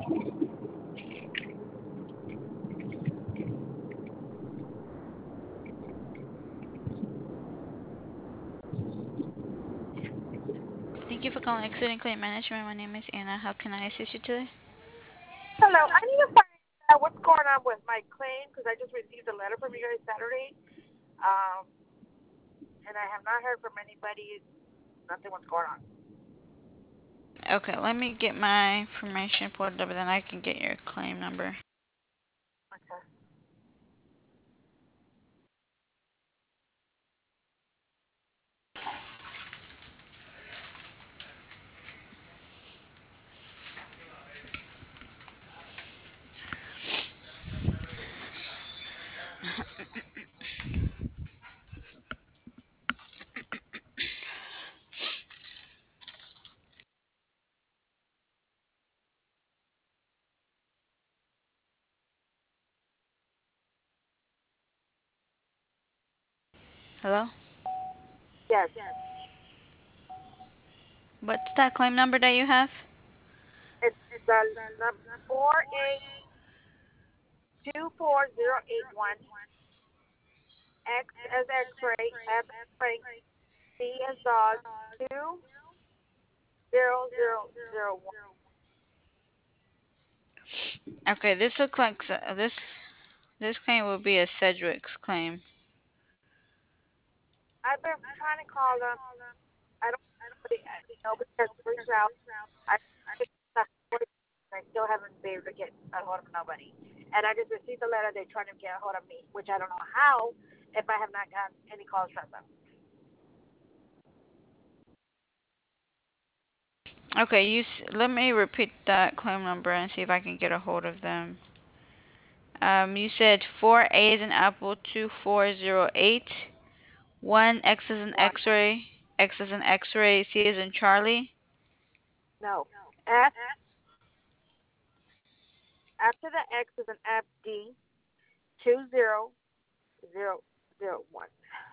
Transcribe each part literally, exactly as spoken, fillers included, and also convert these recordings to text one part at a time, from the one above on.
Thank you for calling Accident Claim Management. My name is Anna. How can I assist you today? Hello, I need to find out what's going on with my claim because I just received a letter from you guys Saturday, um, and I have not heard from anybody. Nothing what's going on. Okay, let me get my information pulled up, then I can get your claim number. Okay. Hello? Yes, What's that claim number that you have? it's the number four eight two four zero eight one. X as X-ray, F as Frank, C as dog, two zero zero zero one. Okay, this looks like s- this this claim will be a Cedric's claim. I've been trying to call them. I don't. Nobody, nobody has reached out. I I still haven't been able to get a hold of nobody. And I just received a letter. They're trying to get a hold of me, which I don't know how if I have not gotten any calls from them. Okay, you s- let me repeat that claim number and see if I can get a hold of them. Um, you said four A is an apple, two four zero eight, one X is an One. X-ray, X is an X-ray, C is in Charlie. No. F after the X is an F D two zero zero zero one.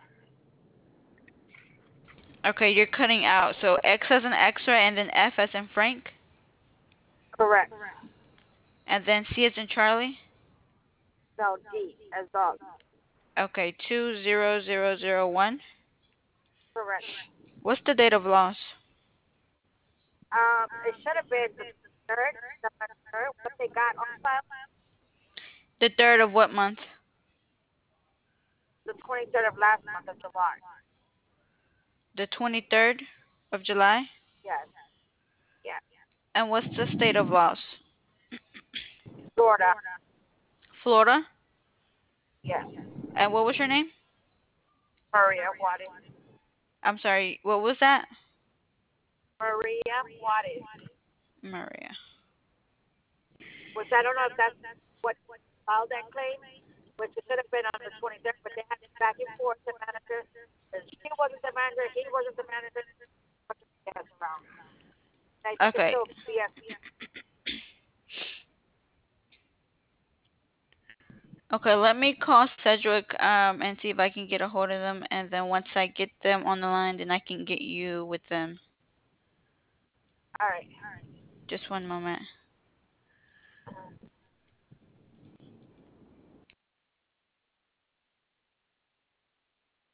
Okay, you're cutting out. So X as an X-ray and then F as in Frank, Correct. and then C as in Charlie. No, D as dog. Okay, two zero zero zero one. Correct. What's the date of loss? Um, it should have been the third, the third, what they got on file, The third of what month? the twenty-third of last month of July. The twenty-third of July. Yes. Yes. And what's the state of loss? Florida. Florida. Yes. And what was your name? Maria Juarez. I'm sorry, what was that? Maria Juarez. Maria. Which I don't know if that's what filed that claim, which it should have been on the twenty-third, but they had it back and forth, the manager. She wasn't the manager, he wasn't the manager. Yes, around. I think it's Okay. still B S. Okay, let me call Cedric um and see if I can get a hold of them, and then once I get them on the line, then I can get you with them. All right. Just one moment.